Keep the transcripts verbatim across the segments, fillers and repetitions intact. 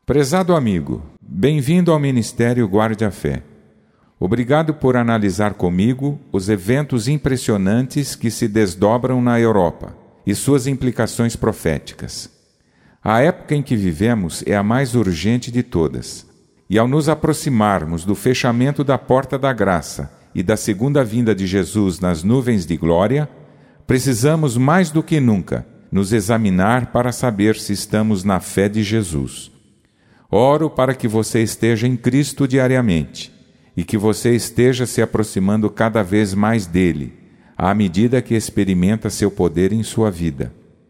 Prezado amigo, bem-vindo ao Ministério Guarde a Fé. Obrigado por analisar comigo os eventos impressionantes que se desdobram na Europa e suas implicações proféticas. A época em que vivemos é a mais urgente de todas, e ao nos aproximarmos do fechamento da porta da graça e da segunda vinda de Jesus nas nuvens de glória, precisamos mais do que nunca nos examinar para saber se estamos na fé de Jesus. Oro para que você esteja em Cristo diariamente e que você esteja se aproximando cada vez mais dele, à medida que experimenta seu poder em sua vida.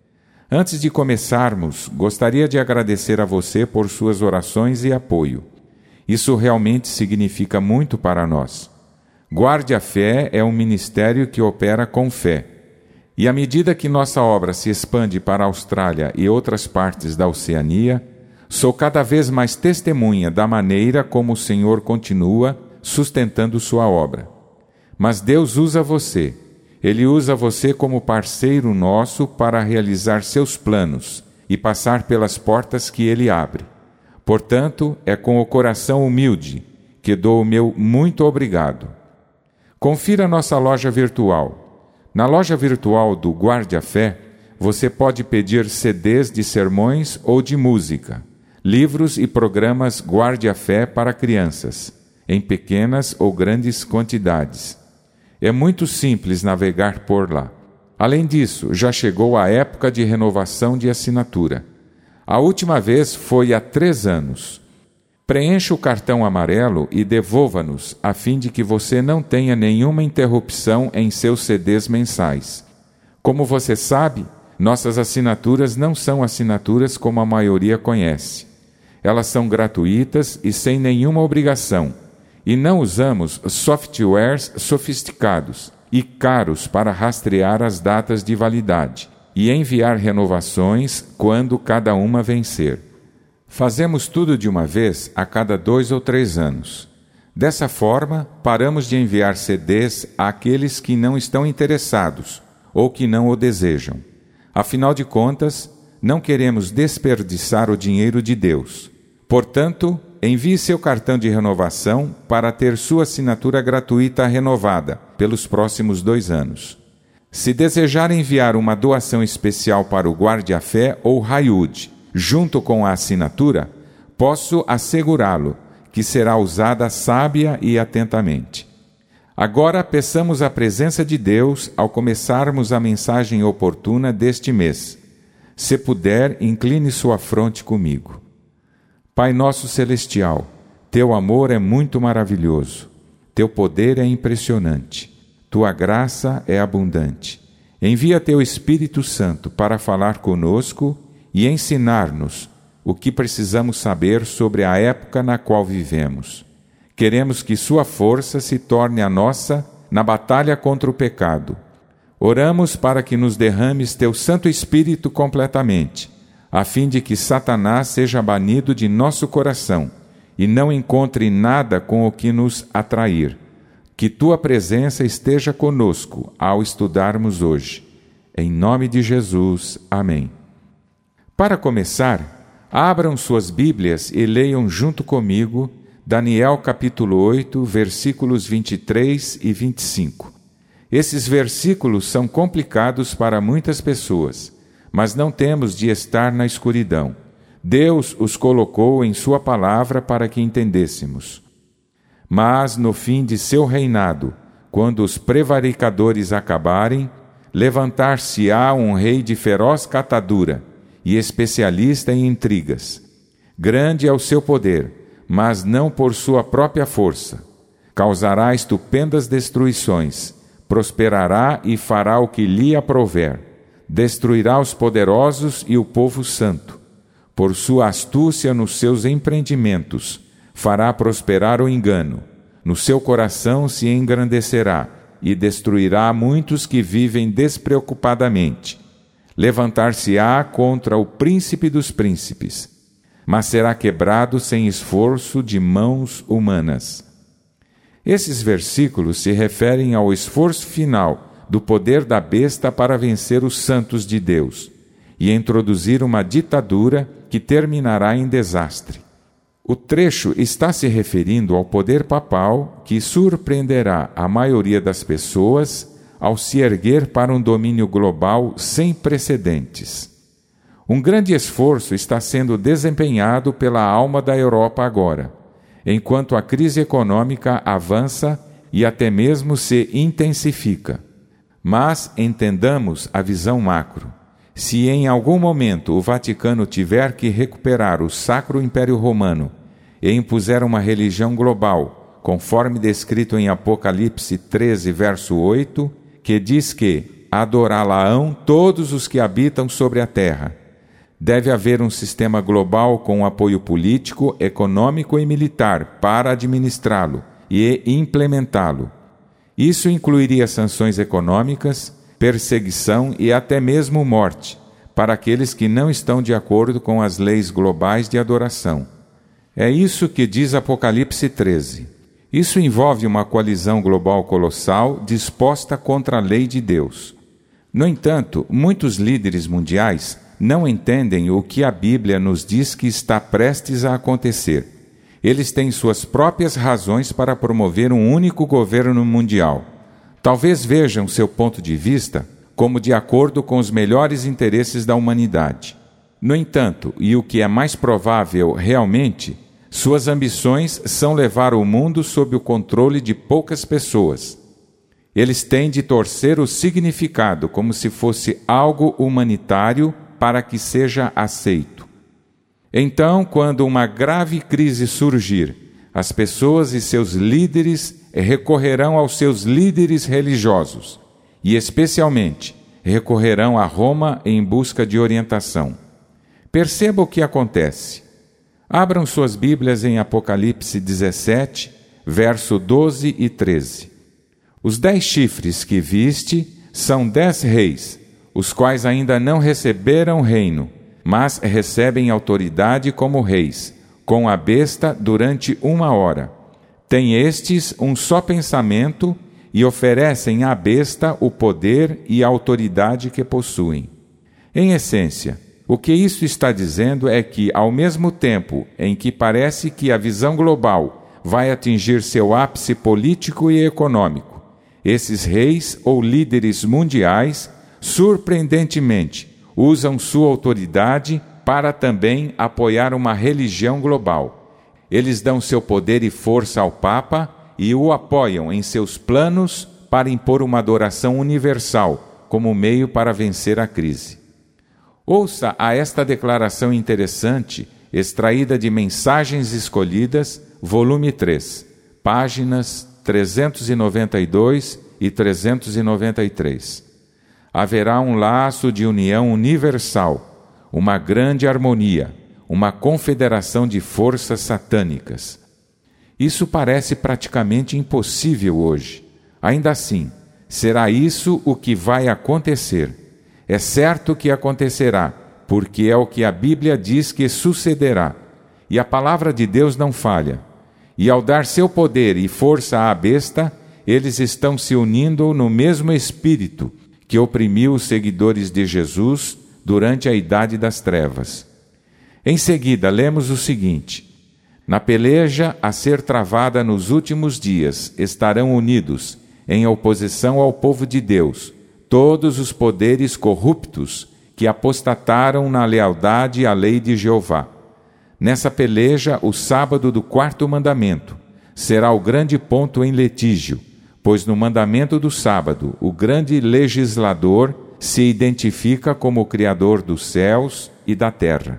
Antes de começarmos, gostaria de agradecer a você por suas orações e apoio. Isso realmente significa muito para nós. Guarde a Fé é um ministério que opera com fé. E à medida que nossa obra se expande para a Austrália e outras partes da Oceania, sou cada vez mais testemunha da maneira como o Senhor continua sustentando sua obra. Mas Deus usa você. Ele usa você como parceiro nosso para realizar seus planos e passar pelas portas que Ele abre. Portanto, é com o coração humilde que dou o meu muito obrigado. Confira nossa loja virtual. Na loja virtual do Guarde a Fé, você pode pedir C Ds de sermões ou de música, livros e programas Guarde a Fé para crianças, em pequenas ou grandes quantidades. É muito simples navegar por lá. Além disso, já chegou a época de renovação de assinatura. A última vez foi há três anos. Preencha o cartão amarelo e devolva-nos, a fim de que você não tenha nenhuma interrupção em seus C Ds mensais. Como você sabe, nossas assinaturas não são assinaturas como a maioria conhece. Elas são gratuitas e sem nenhuma obrigação, e não usamos softwares sofisticados e caros para rastrear as datas de validade e enviar renovações quando cada uma vencer. Fazemos tudo de uma vez a cada dois ou três anos. Dessa forma, paramos de enviar C Ds àqueles que não estão interessados ou que não o desejam. Afinal de contas, não queremos desperdiçar o dinheiro de Deus. Portanto, envie seu cartão de renovação para ter sua assinatura gratuita renovada pelos próximos dois anos. Se desejar enviar uma doação especial para o Guarde a Fé ou Haywood, junto com a assinatura, posso assegurá-lo que será usada sábia e atentamente. Agora peçamos a presença de Deus ao começarmos a mensagem oportuna deste mês. Se puder, incline sua fronte comigo. Pai nosso celestial, teu amor é muito maravilhoso, teu poder é impressionante, tua graça é abundante. Envia teu Espírito Santo para falar conosco e ensinar-nos o que precisamos saber sobre a época na qual vivemos. Queremos que sua força se torne a nossa na batalha contra o pecado. Oramos para que nos derrames teu Santo Espírito completamente, a fim de que Satanás seja banido de nosso coração e não encontre nada com o que nos atrair. Que tua presença esteja conosco ao estudarmos hoje. Em nome de Jesus. Amém. Para começar, abram suas Bíblias e leiam junto comigo Daniel capítulo oito, versículos vinte e três e vinte e cinco. Esses versículos são complicados para muitas pessoas, mas não temos de estar na escuridão. Deus os colocou em sua palavra para que entendêssemos. Mas no fim de seu reinado, quando os prevaricadores acabarem, levantar-se-á um rei de feroz catadura e especialista em intrigas. Grande é o seu poder, mas não por sua própria força. Causará estupendas destruições, prosperará e fará o que lhe aprouver. Destruirá os poderosos e o povo santo. Por sua astúcia nos seus empreendimentos, fará prosperar o engano. No seu coração se engrandecerá e destruirá muitos que vivem despreocupadamente. Levantar-se-á contra o príncipe dos príncipes, mas será quebrado sem esforço de mãos humanas. Esses versículos se referem ao esforço final do poder da besta para vencer os santos de Deus e introduzir uma ditadura que terminará em desastre. O trecho está se referindo ao poder papal que surpreenderá a maioria das pessoas ao se erguer para um domínio global sem precedentes. Um grande esforço está sendo desempenhado pela alma da Europa agora, enquanto a crise econômica avança e até mesmo se intensifica. Mas entendamos a visão macro. Se em algum momento o Vaticano tiver que recuperar o Sacro Império Romano e impuser uma religião global, conforme descrito em Apocalipse treze, verso oito, que diz que adorá-la-ão todos os que habitam sobre a terra, deve haver um sistema global com apoio político, econômico e militar para administrá-lo e implementá-lo. Isso incluiria sanções econômicas, perseguição e até mesmo morte para aqueles que não estão de acordo com as leis globais de adoração. É isso que diz Apocalipse treze. Isso envolve uma coalizão global colossal disposta contra a lei de Deus. No entanto, muitos líderes mundiais não entendem o que a Bíblia nos diz que está prestes a acontecer. Eles têm suas próprias razões para promover um único governo mundial. Talvez vejam seu ponto de vista como de acordo com os melhores interesses da humanidade. No entanto, e o que é mais provável realmente, suas ambições são levar o mundo sob o controle de poucas pessoas. Eles têm de torcer o significado como se fosse algo humanitário para que seja aceito. Então, quando uma grave crise surgir, as pessoas e seus líderes recorrerão aos seus líderes religiosos e, especialmente, recorrerão a Roma em busca de orientação. Perceba o que acontece. Abram suas Bíblias em Apocalipse dezessete, verso doze e treze. Os dez chifres que viste são dez reis, os quais ainda não receberam reino, mas recebem autoridade como reis, com a besta durante uma hora. Têm estes um só pensamento e oferecem à besta o poder e a autoridade que possuem. Em essência, o que isso está dizendo é que, ao mesmo tempo em que parece que a visão global vai atingir seu ápice político e econômico, esses reis ou líderes mundiais, surpreendentemente, usam sua autoridade para também apoiar uma religião global. Eles dão seu poder e força ao Papa e o apoiam em seus planos para impor uma adoração universal como meio para vencer a crise. Ouça a esta declaração interessante, extraída de Mensagens Escolhidas, volume três, páginas trezentos e noventa e dois e trezentos e noventa e três. Haverá um laço de união universal, uma grande harmonia, uma confederação de forças satânicas. Isso parece praticamente impossível hoje. Ainda assim, será isso o que vai acontecer. É certo que acontecerá, porque é o que a Bíblia diz que sucederá. E a palavra de Deus não falha. E ao dar seu poder e força à besta, eles estão se unindo no mesmo espírito que oprimiu os seguidores de Jesus durante a Idade das Trevas. Em seguida, lemos o seguinte: na peleja a ser travada nos últimos dias estarão unidos, em oposição ao povo de Deus, todos os poderes corruptos que apostataram na lealdade à lei de Jeová. Nessa peleja, o sábado do quarto mandamento será o grande ponto em litígio, pois no mandamento do sábado, o grande legislador se identifica como o Criador dos céus e da terra.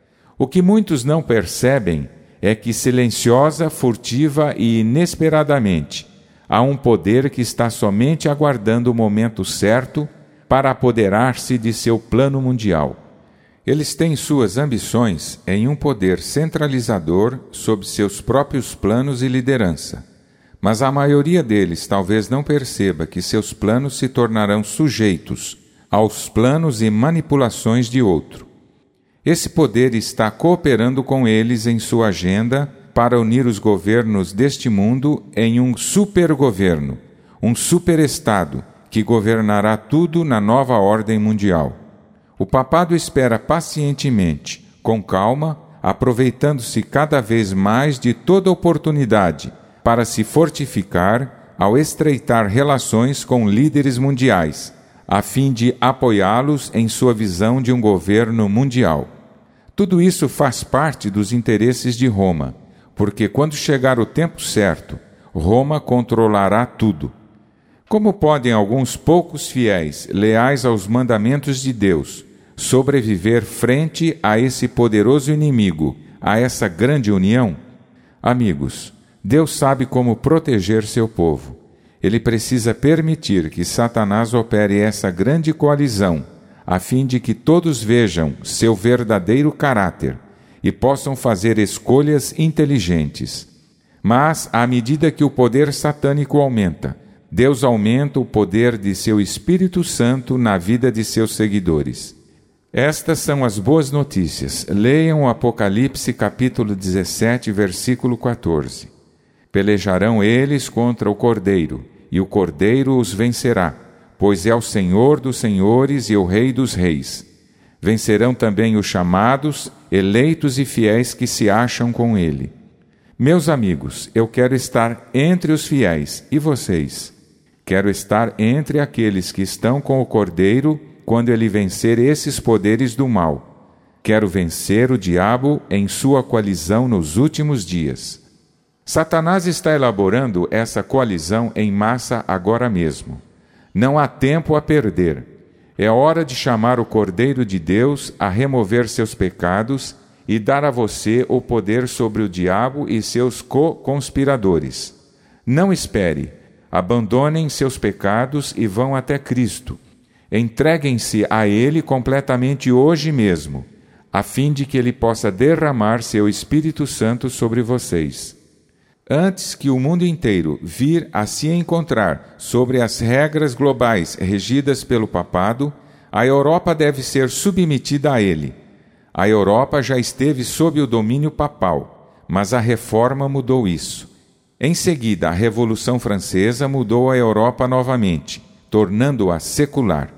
O que muitos não percebem é que silenciosa, furtiva e inesperadamente há um poder que está somente aguardando o momento certo para apoderar-se de seu plano mundial. Eles têm suas ambições em um poder centralizador sob seus próprios planos e liderança. Mas a maioria deles talvez não perceba que seus planos se tornarão sujeitos aos planos e manipulações de outro. Esse poder está cooperando com eles em sua agenda para unir os governos deste mundo em um supergoverno, um superestado que governará tudo na nova ordem mundial. O papado espera pacientemente, com calma, aproveitando-se cada vez mais de toda oportunidade para se fortificar ao estreitar relações com líderes mundiais, a fim de apoiá-los em sua visão de um governo mundial. Tudo isso faz parte dos interesses de Roma, porque quando chegar o tempo certo, Roma controlará tudo. Como podem alguns poucos fiéis, leais aos mandamentos de Deus, sobreviver frente a esse poderoso inimigo, a essa grande união? Amigos, Deus sabe como proteger seu povo. Ele precisa permitir que Satanás opere essa grande coalizão, a fim de que todos vejam seu verdadeiro caráter e possam fazer escolhas inteligentes. Mas, à medida que o poder satânico aumenta, Deus aumenta o poder de seu Espírito Santo na vida de seus seguidores. Estas são as boas notícias. Leiam o Apocalipse capítulo dezessete, versículo quatorze. Pelejarão eles contra o Cordeiro, e o Cordeiro os vencerá, pois é o Senhor dos senhores e o Rei dos reis. Vencerão também os chamados, eleitos e fiéis que se acham com ele. Meus amigos, eu quero estar entre os fiéis, e vocês? Quero estar entre aqueles que estão com o Cordeiro quando ele vencer esses poderes do mal. Quero vencer o diabo em sua coalizão nos últimos dias. Satanás está elaborando essa coalizão em massa agora mesmo. Não há tempo a perder. É hora de chamar o Cordeiro de Deus a remover seus pecados e dar a você o poder sobre o diabo e seus co-conspiradores. Não espere. Abandonem seus pecados e vão até Cristo. Entreguem-se a Ele completamente hoje mesmo, a fim de que Ele possa derramar seu Espírito Santo sobre vocês. Antes que o mundo inteiro vir a se encontrar sobre as regras globais regidas pelo papado, a Europa deve ser submetida a ele. A Europa já esteve sob o domínio papal, mas a Reforma mudou isso. Em seguida, a Revolução Francesa mudou a Europa novamente, tornando-a secular.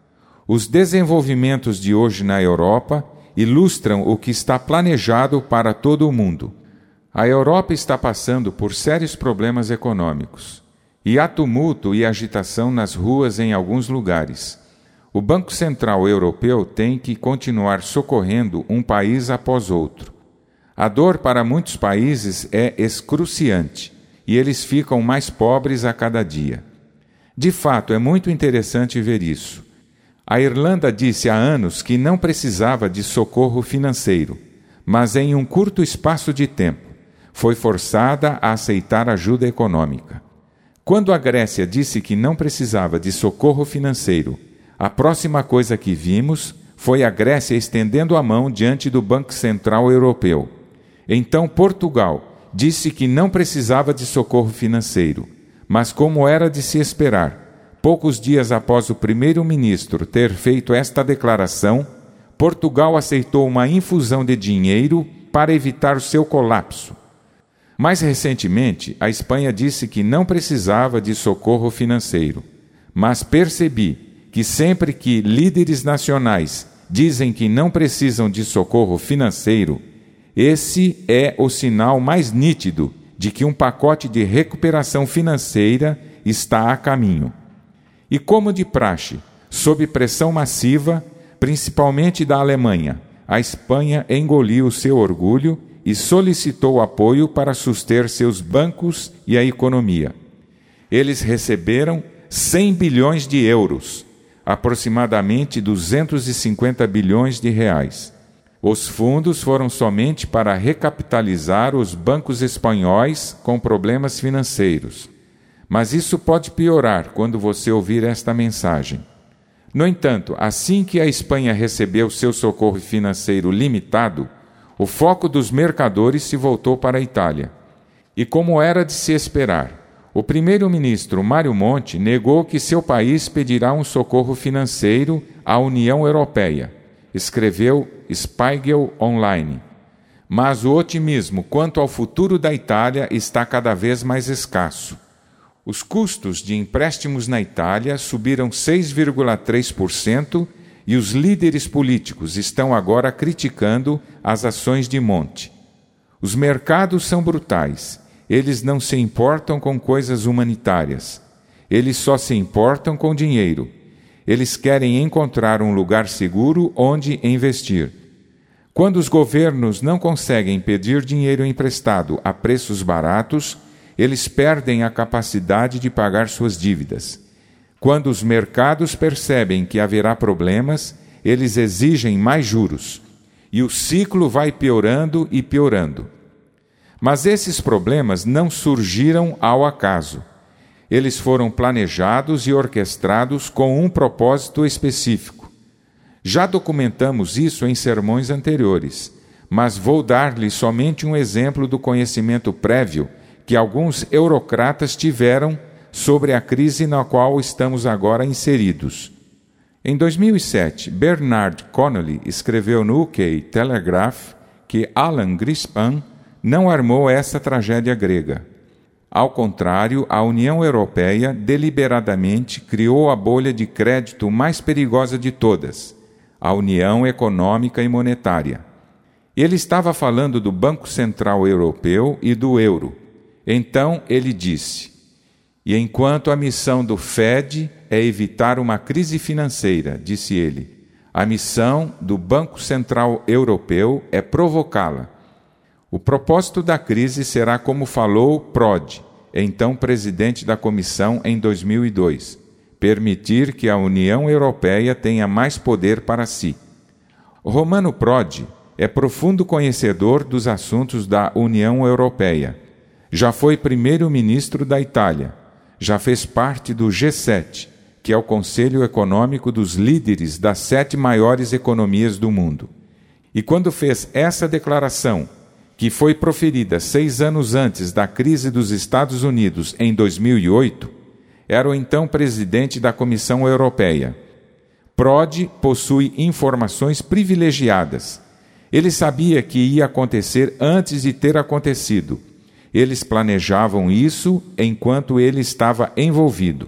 Os desenvolvimentos de hoje na Europa ilustram o que está planejado para todo o mundo. A Europa está passando por sérios problemas econômicos, e há tumulto e agitação nas ruas em alguns lugares. O Banco Central Europeu tem que continuar socorrendo um país após outro. A dor para muitos países é excruciante, e eles ficam mais pobres a cada dia. De fato, é muito interessante ver isso. A Irlanda disse há anos que não precisava de socorro financeiro, mas em um curto espaço de tempo, foi forçada a aceitar ajuda econômica. Quando a Grécia disse que não precisava de socorro financeiro, a próxima coisa que vimos foi a Grécia estendendo a mão diante do Banco Central Europeu. Então Portugal disse que não precisava de socorro financeiro, mas como era de se esperar, poucos dias após o primeiro-ministro ter feito esta declaração, Portugal aceitou uma infusão de dinheiro para evitar o seu colapso. Mais recentemente, a Espanha disse que não precisava de socorro financeiro, mas percebi que sempre que líderes nacionais dizem que não precisam de socorro financeiro, esse é o sinal mais nítido de que um pacote de recuperação financeira está a caminho. E como de praxe, sob pressão massiva, principalmente da Alemanha, a Espanha engoliu seu orgulho e solicitou apoio para suster seus bancos e a economia. Eles receberam cem bilhões de euros, aproximadamente duzentos e cinquenta bilhões de reais. Os fundos foram somente para recapitalizar os bancos espanhóis com problemas financeiros. Mas isso pode piorar quando você ouvir esta mensagem. No entanto, assim que a Espanha recebeu seu socorro financeiro limitado, o foco dos mercadores se voltou para a Itália. E como era de se esperar, o primeiro-ministro Mário Monti negou que seu país pedirá um socorro financeiro à União Europeia, escreveu Spiegel Online. Mas o otimismo quanto ao futuro da Itália está cada vez mais escasso. Os custos de empréstimos na Itália subiram seis vírgula três por cento e os líderes políticos estão agora criticando as ações de Monti. Os mercados são brutais. Eles não se importam com coisas humanitárias. Eles só se importam com dinheiro. Eles querem encontrar um lugar seguro onde investir. Quando os governos não conseguem pedir dinheiro emprestado a preços baratos, eles perdem a capacidade de pagar suas dívidas. Quando os mercados percebem que haverá problemas, eles exigem mais juros. E o ciclo vai piorando e piorando. Mas esses problemas não surgiram ao acaso. Eles foram planejados e orquestrados com um propósito específico. Já documentamos isso em sermões anteriores, mas vou dar-lhe somente um exemplo do conhecimento prévio que alguns eurocratas tiveram sobre a crise na qual estamos agora inseridos. Em dois mil e sete, Bernard Connolly escreveu no U K Telegraph que Alan Greenspan não armou essa tragédia grega. Ao contrário, a União Europeia deliberadamente criou a bolha de crédito mais perigosa de todas, a União Econômica e Monetária. Ele estava falando do Banco Central Europeu e do euro. Então ele disse: "E enquanto a missão do F E D é evitar uma crise financeira", disse ele, "a missão do Banco Central Europeu é provocá-la. O propósito da crise será como falou Prodi, então presidente da Comissão em dois mil e dois, permitir que a União Europeia tenha mais poder para si." Romano Prodi é profundo conhecedor dos assuntos da União Europeia. Já foi primeiro-ministro da Itália. Já fez parte do G sete, que é o Conselho Econômico dos líderes das sete maiores economias do mundo. E quando fez essa declaração, que foi proferida seis anos antes da crise dos Estados Unidos em dois mil e oito, era o então presidente da Comissão Europeia. Prodi possui informações privilegiadas. Ele sabia que ia acontecer antes de ter acontecido. Eles planejavam isso enquanto ele estava envolvido.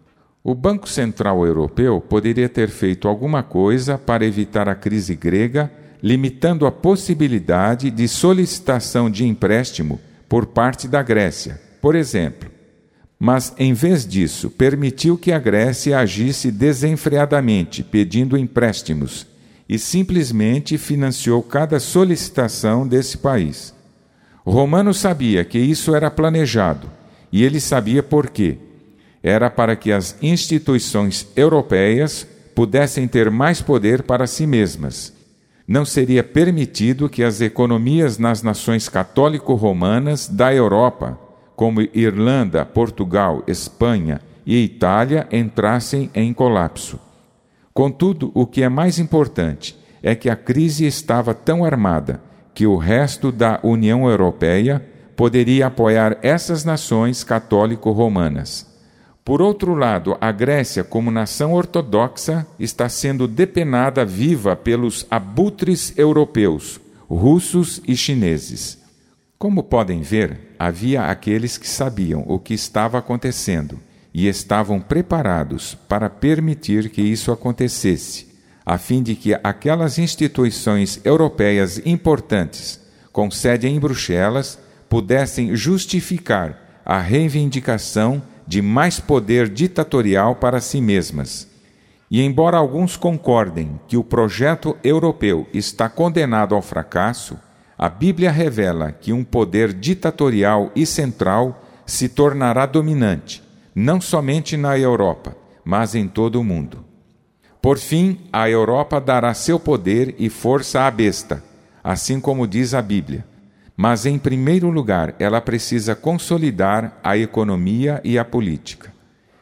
O Banco Central Europeu poderia ter feito alguma coisa para evitar a crise grega, limitando a possibilidade de solicitação de empréstimo por parte da Grécia, por exemplo. Mas, em vez disso, permitiu que a Grécia agisse desenfreadamente, pedindo empréstimos, e simplesmente financiou cada solicitação desse país. Romano sabia que isso era planejado, e ele sabia por quê. Era para que as instituições europeias pudessem ter mais poder para si mesmas. Não seria permitido que as economias nas nações católico-romanas da Europa, como Irlanda, Portugal, Espanha e Itália, entrassem em colapso. Contudo, o que é mais importante é que a crise estava tão armada que o resto da União Europeia poderia apoiar essas nações católico-romanas. Por outro lado, a Grécia, como nação ortodoxa, está sendo depenada viva pelos abutres europeus, russos e chineses. Como podem ver, havia aqueles que sabiam o que estava acontecendo e estavam preparados para permitir que isso acontecesse, a fim de que aquelas instituições europeias importantes, com sede em Bruxelas, pudessem justificar a reivindicação de mais poder ditatorial para si mesmas. E embora alguns concordem que o projeto europeu está condenado ao fracasso, a Bíblia revela que um poder ditatorial e central se tornará dominante, não somente na Europa, mas em todo o mundo. Por fim, a Europa dará seu poder e força à besta, assim como diz a Bíblia. Mas, em primeiro lugar, ela precisa consolidar a economia e a política.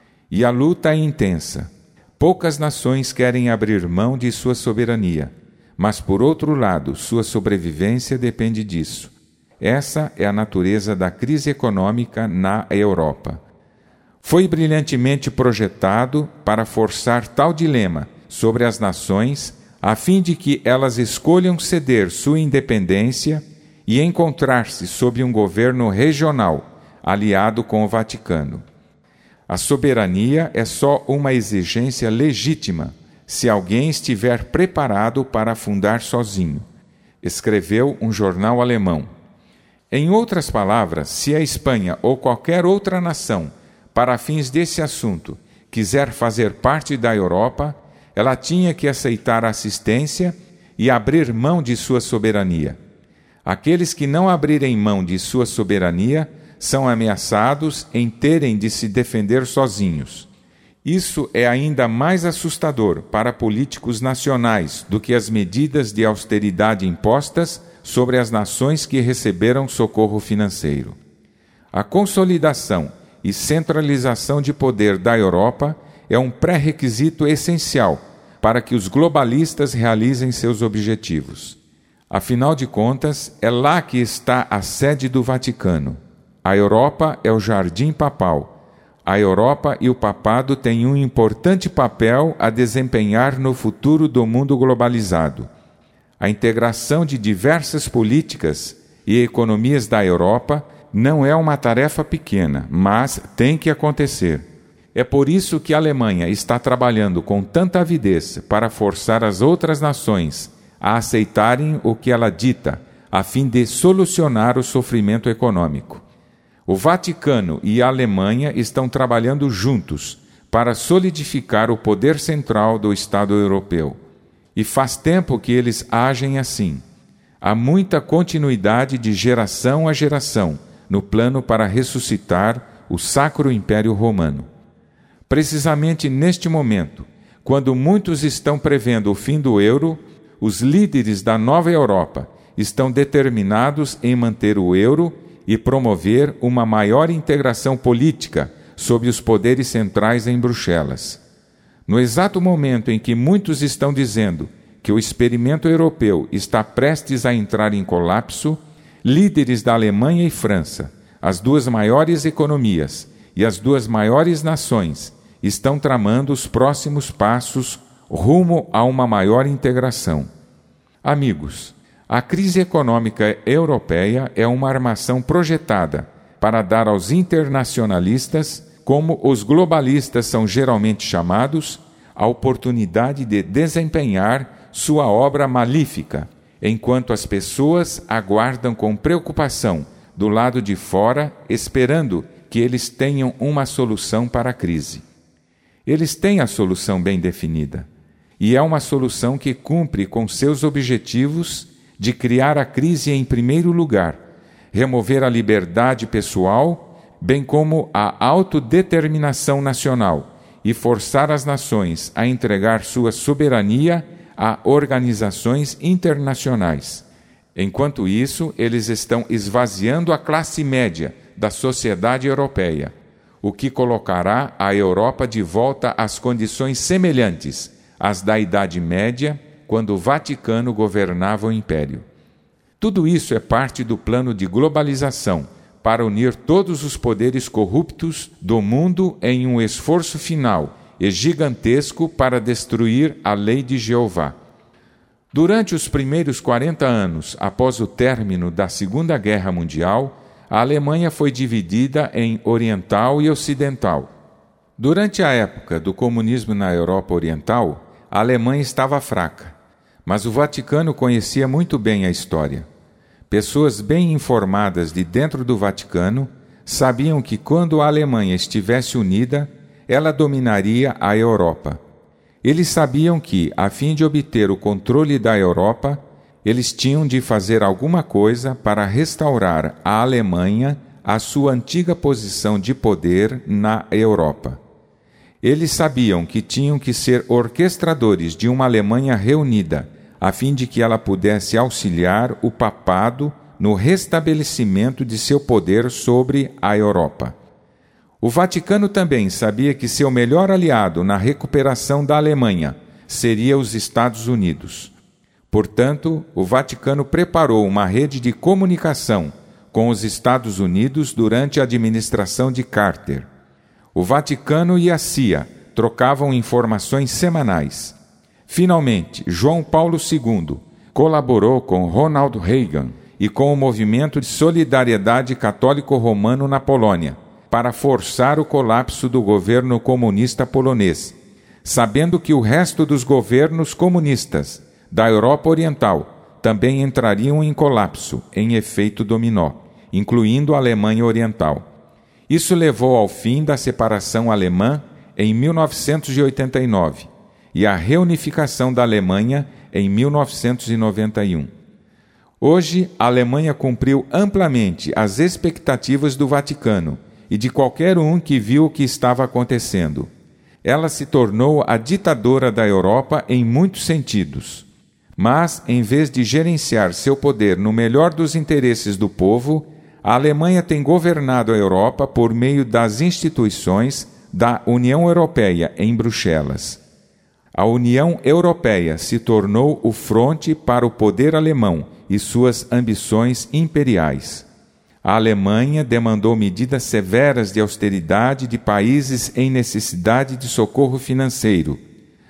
E a luta é intensa. Poucas nações querem abrir mão de sua soberania, mas, por outro lado, sua sobrevivência depende disso. Essa é a natureza da crise econômica na Europa. Foi brilhantemente projetado para forçar tal dilema sobre as nações, a fim de que elas escolham ceder sua independência e encontrar-se sob um governo regional, aliado com o Vaticano. A soberania é só uma exigência legítima, se alguém estiver preparado para afundar sozinho, escreveu um jornal alemão. Em outras palavras, se a Espanha ou qualquer outra nação, para fins desse assunto, quiser fazer parte da Europa, ela tinha que aceitar a assistência e abrir mão de sua soberania. Aqueles que não abrirem mão de sua soberania são ameaçados em terem de se defender sozinhos. Isso é ainda mais assustador para políticos nacionais do que as medidas de austeridade impostas sobre as nações que receberam socorro financeiro. A consolidação e centralização de poder da Europa é um pré-requisito essencial para que os globalistas realizem seus objetivos. Afinal de contas, é lá que está a sede do Vaticano. A Europa é o jardim papal. A Europa e o papado têm um importante papel a desempenhar no futuro do mundo globalizado. A integração de diversas políticas e economias da Europa não é uma tarefa pequena, mas tem que acontecer. É por isso que a Alemanha está trabalhando com tanta avidez para forçar as outras nações a aceitarem o que ela dita, a fim de solucionar o sofrimento econômico. O Vaticano e a Alemanha estão trabalhando juntos para solidificar o poder central do Estado europeu. E faz tempo que eles agem assim. Há muita continuidade de geração a geração no plano para ressuscitar o Sacro Império Romano. Precisamente neste momento, quando muitos estão prevendo o fim do euro, os líderes da nova Europa estão determinados em manter o euro e promover uma maior integração política sob os poderes centrais em Bruxelas. No exato momento em que muitos estão dizendo que o experimento europeu está prestes a entrar em colapso, líderes da Alemanha e França, as duas maiores economias e as duas maiores nações, estão tramando os próximos passos rumo a uma maior integração. Amigos, a crise econômica europeia é uma armação projetada para dar aos internacionalistas, como os globalistas são geralmente chamados, a oportunidade de desempenhar sua obra malífica, enquanto as pessoas aguardam com preocupação do lado de fora, esperando que eles tenham uma solução para a crise. Eles têm a solução bem definida, e é uma solução que cumpre com seus objetivos de criar a crise em primeiro lugar, remover a liberdade pessoal, bem como a autodeterminação nacional, e forçar as nações a entregar sua soberania a organizações internacionais. Enquanto isso, eles estão esvaziando a classe média da sociedade europeia, o que colocará a Europa de volta às condições semelhantes às da Idade Média, quando o Vaticano governava o Império. Tudo isso é parte do plano de globalização, para unir todos os poderes corruptos do mundo em um esforço final e gigantesco para destruir a lei de Jeová. Durante os primeiros quarenta anos após o término da Segunda Guerra Mundial, a Alemanha foi dividida em oriental e ocidental. Durante a época do comunismo na Europa Oriental, a Alemanha estava fraca, mas o Vaticano conhecia muito bem a história. Pessoas bem informadas de dentro do Vaticano sabiam que quando a Alemanha estivesse unida, ela dominaria a Europa. Eles sabiam que, a fim de obter o controle da Europa, eles tinham de fazer alguma coisa para restaurar a Alemanha à sua antiga posição de poder na Europa. Eles sabiam que tinham que ser orquestradores de uma Alemanha reunida, a fim de que ela pudesse auxiliar o papado no restabelecimento de seu poder sobre a Europa. O Vaticano também sabia que seu melhor aliado na recuperação da Alemanha seria os Estados Unidos. Portanto, o Vaticano preparou uma rede de comunicação com os Estados Unidos durante a administração de Carter. O Vaticano e a C I A trocavam informações semanais. Finalmente, João Paulo segundo colaborou com Ronald Reagan e com o movimento de solidariedade católico-romano na Polônia para forçar o colapso do governo comunista polonês, sabendo que o resto dos governos comunistas da Europa Oriental também entrariam em colapso, em efeito dominó, incluindo a Alemanha Oriental. Isso levou ao fim da separação alemã em mil novecentos e oitenta e nove e à reunificação da Alemanha em mil novecentos e noventa e um. Hoje, a Alemanha cumpriu amplamente as expectativas do Vaticano e de qualquer um que viu o que estava acontecendo. Ela se tornou a ditadora da Europa em muitos sentidos. Mas, em vez de gerenciar seu poder no melhor dos interesses do povo, a Alemanha tem governado a Europa por meio das instituições da União Europeia em Bruxelas. A União Europeia se tornou o fronte para o poder alemão e suas ambições imperiais. A Alemanha demandou medidas severas de austeridade de países em necessidade de socorro financeiro.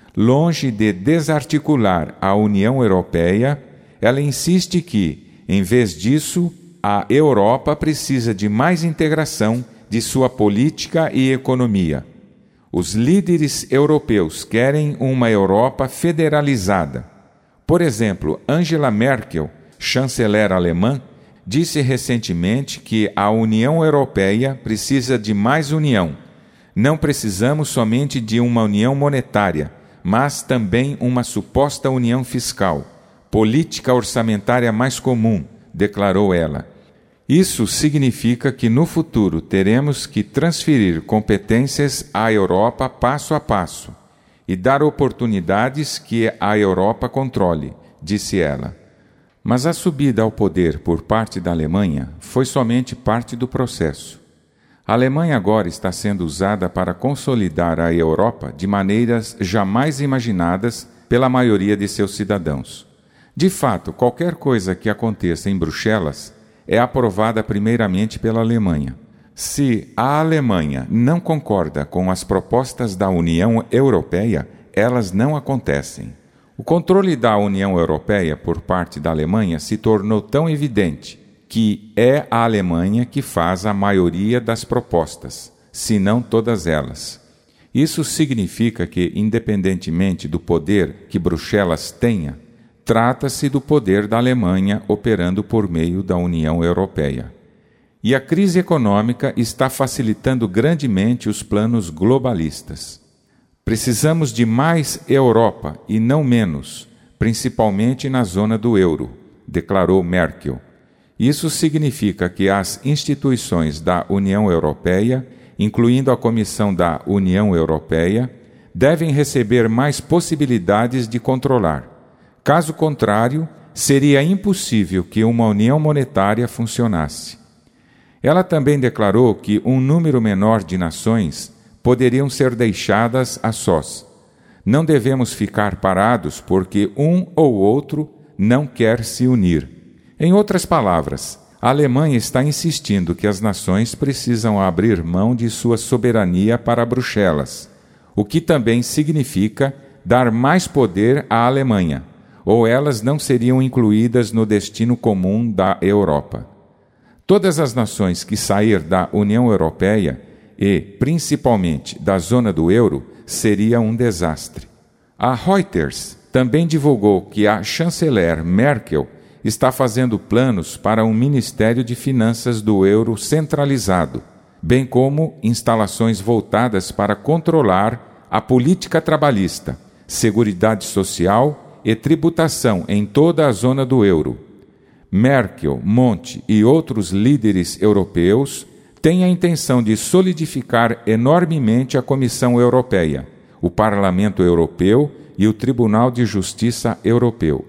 Longe de desarticular a União Europeia, ela insiste que, em vez disso, a Europa precisa de mais integração de sua política e economia. Os líderes europeus querem uma Europa federalizada. Por exemplo, Angela Merkel, chanceler alemã, disse recentemente que a União Europeia precisa de mais união. Não precisamos somente de uma união monetária, mas também uma suposta união fiscal, política orçamentária mais comum, declarou ela. Isso significa que no futuro teremos que transferir competências à Europa passo a passo e dar oportunidades que a Europa controle, disse ela. Mas a subida ao poder por parte da Alemanha foi somente parte do processo. A Alemanha agora está sendo usada para consolidar a Europa de maneiras jamais imaginadas pela maioria de seus cidadãos. De fato, qualquer coisa que aconteça em Bruxelas é aprovada primeiramente pela Alemanha. Se a Alemanha não concorda com as propostas da União Europeia, elas não acontecem. O controle da União Europeia por parte da Alemanha se tornou tão evidente que é a Alemanha que faz a maioria das propostas, se não todas elas. Isso significa que, independentemente do poder que Bruxelas tenha, trata-se do poder da Alemanha operando por meio da União Europeia. E a crise econômica está facilitando grandemente os planos globalistas. Precisamos de mais Europa e não menos, principalmente na zona do euro, declarou Merkel. Isso significa que as instituições da União Europeia, incluindo a Comissão da União Europeia, devem receber mais possibilidades de controlar. Caso contrário, seria impossível que uma união monetária funcionasse. Ela também declarou que um número menor de nações poderiam ser deixadas a sós. Não devemos ficar parados porque um ou outro não quer se unir. Em outras palavras, a Alemanha está insistindo que as nações precisam abrir mão de sua soberania para Bruxelas, o que também significa dar mais poder à Alemanha, ou elas não seriam incluídas no destino comum da Europa. Todas as nações que sair da União Europeia e, principalmente, da zona do euro, seria um desastre. A Reuters também divulgou que a chanceler Merkel está fazendo planos para um Ministério de Finanças do euro centralizado, bem como instalações voltadas para controlar a política trabalhista, seguridade social e tributação em toda a zona do euro. Merkel, Monti e outros líderes europeus têm a intenção de solidificar enormemente a Comissão Europeia, o Parlamento Europeu e o Tribunal de Justiça Europeu.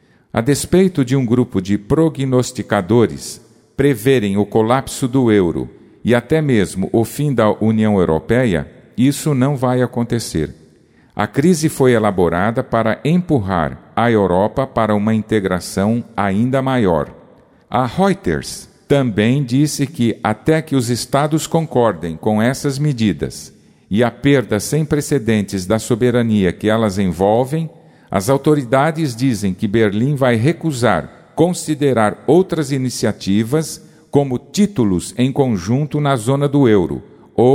A despeito de um grupo de prognosticadores preverem o colapso do euro e até mesmo o fim da União Europeia, isso não vai acontecer. A crise foi elaborada para empurrar a Europa para uma integração ainda maior. A Reuters também disse que, até que os Estados concordem com essas medidas e a perda sem precedentes da soberania que elas envolvem, as autoridades dizem que Berlim vai recusar considerar outras iniciativas como títulos em conjunto na zona do euro ou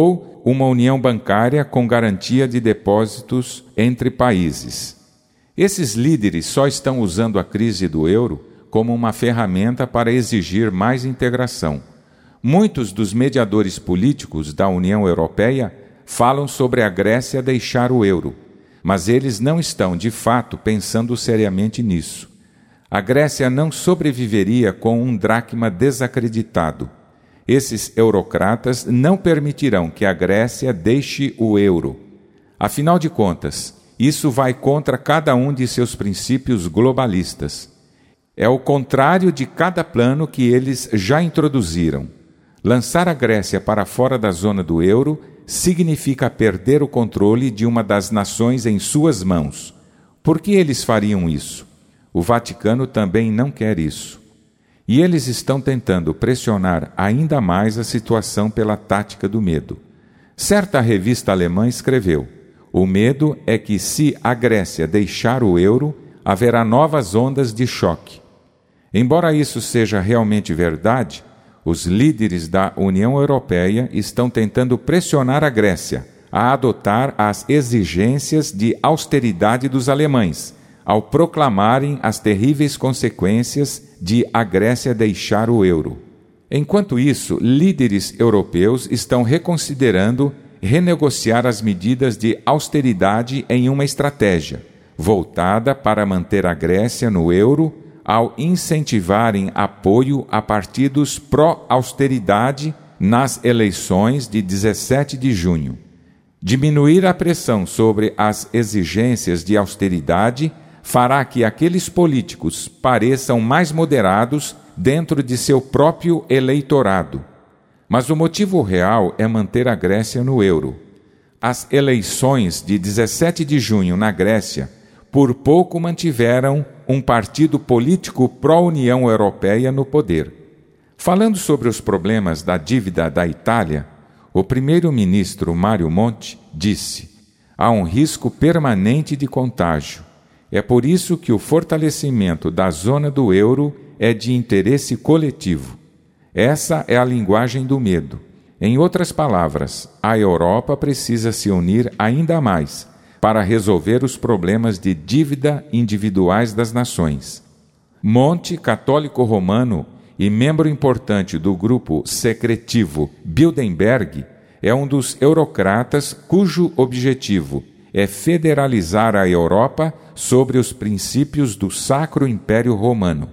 uma união bancária com garantia de depósitos entre países. Esses líderes só estão usando a crise do euro como uma ferramenta para exigir mais integração. Muitos dos mediadores políticos da União Europeia falam sobre a Grécia deixar o euro, mas eles não estão, de fato, pensando seriamente nisso. A Grécia não sobreviveria com um dracma desacreditado. Esses eurocratas não permitirão que a Grécia deixe o euro. Afinal de contas, isso vai contra cada um de seus princípios globalistas. É o contrário de cada plano que eles já introduziram. Lançar a Grécia para fora da zona do euro significa perder o controle de uma das nações em suas mãos. Por que eles fariam isso? O Vaticano também não quer isso. E eles estão tentando pressionar ainda mais a situação pela tática do medo. Certa revista alemã escreveu: o medo é que, se a Grécia deixar o euro, haverá novas ondas de choque. Embora isso seja realmente verdade, os líderes da União Europeia estão tentando pressionar a Grécia a adotar as exigências de austeridade dos alemães, ao proclamarem as terríveis consequências de a Grécia deixar o euro. Enquanto isso, líderes europeus estão reconsiderando renegociar as medidas de austeridade em uma estratégia voltada para manter a Grécia no euro, ao incentivarem apoio a partidos pró-austeridade nas eleições de dezessete de junho. Diminuir a pressão sobre as exigências de austeridade fará que aqueles políticos pareçam mais moderados dentro de seu próprio eleitorado. Mas o motivo real é manter a Grécia no euro. As eleições de dezessete de junho na Grécia por pouco mantiveram um partido político pró-União Europeia no poder. Falando sobre os problemas da dívida da Itália, o primeiro-ministro Mário Monti disse: há um risco permanente de contágio. É por isso que o fortalecimento da zona do euro é de interesse coletivo. Essa é a linguagem do medo. Em outras palavras, a Europa precisa se unir ainda mais para resolver os problemas de dívida individuais das nações. Monti, católico romano e membro importante do grupo secretivo Bilderberg, é um dos eurocratas cujo objetivo é federalizar a Europa sobre os princípios do Sacro Império Romano.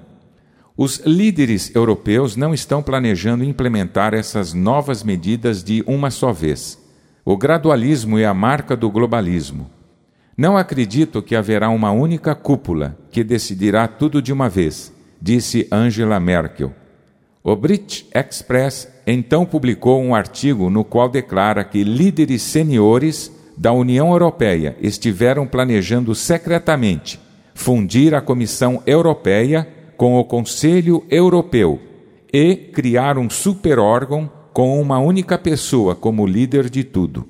Os líderes europeus não estão planejando implementar essas novas medidas de uma só vez. O gradualismo é a marca do globalismo. Não acredito que haverá uma única cúpula que decidirá tudo de uma vez, disse Angela Merkel. O British Express então publicou um artigo no qual declara que líderes seniores da União Europeia estiveram planejando secretamente fundir a Comissão Europeia com o Conselho Europeu e criar um superórgão com uma única pessoa como líder de tudo.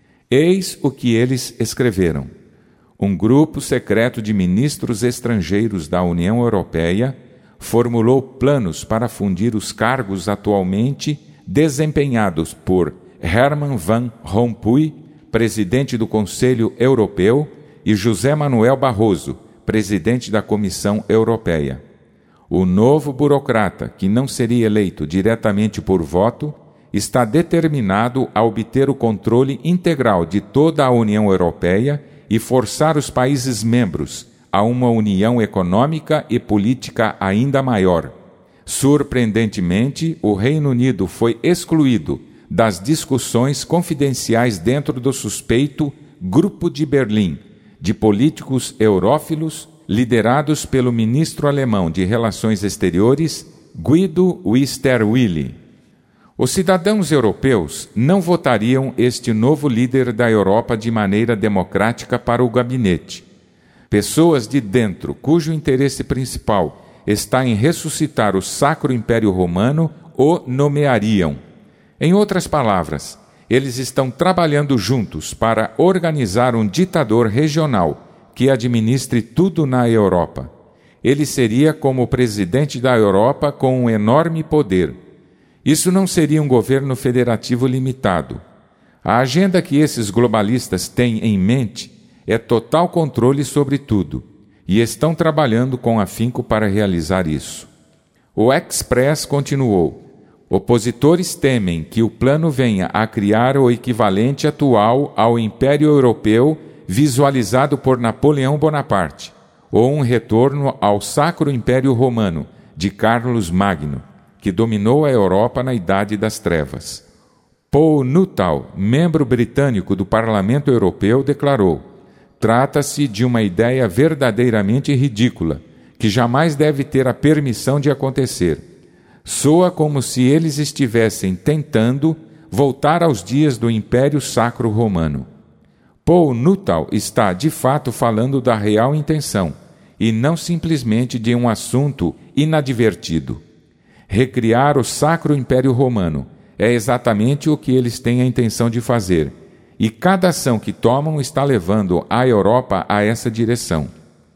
Eis o que eles escreveram. Um grupo secreto de ministros estrangeiros da União Europeia formulou planos para fundir os cargos atualmente desempenhados por Herman Van Rompuy, presidente do Conselho Europeu, e José Manuel Barroso, presidente da Comissão Europeia. O novo burocrata, que não seria eleito diretamente por voto, está determinado a obter o controle integral de toda a União Europeia e forçar os países membros a uma união econômica e política ainda maior. Surpreendentemente, o Reino Unido foi excluído das discussões confidenciais dentro do suspeito Grupo de Berlim, de políticos eurófilos liderados pelo ministro alemão de Relações Exteriores, Guido Westerwelle. Os cidadãos europeus não votariam este novo líder da Europa de maneira democrática para o gabinete. Pessoas de dentro, cujo interesse principal está em ressuscitar o Sacro Império Romano, o nomeariam. Em outras palavras, eles estão trabalhando juntos para organizar um ditador regional que administre tudo na Europa. Ele seria como o presidente da Europa com um enorme poder. Isso não seria um governo federativo limitado. A agenda que esses globalistas têm em mente é total controle sobre tudo, e estão trabalhando com afinco para realizar isso. O Express continuou: opositores temem que o plano venha a criar o equivalente atual ao Império Europeu visualizado por Napoleão Bonaparte, ou um retorno ao Sacro Império Romano de Carlos Magno, que dominou a Europa na Idade das Trevas. Paul Nuttall, membro britânico do Parlamento Europeu, declarou: trata-se de uma ideia verdadeiramente ridícula, que jamais deve ter a permissão de acontecer. Soa como se eles estivessem tentando voltar aos dias do Império Sacro Romano. Paul Nuttall está, de fato, falando da real intenção, e não simplesmente de um assunto inadvertido. Recriar o Sacro Império Romano é exatamente o que eles têm a intenção de fazer, e cada ação que tomam está levando a Europa a essa direção.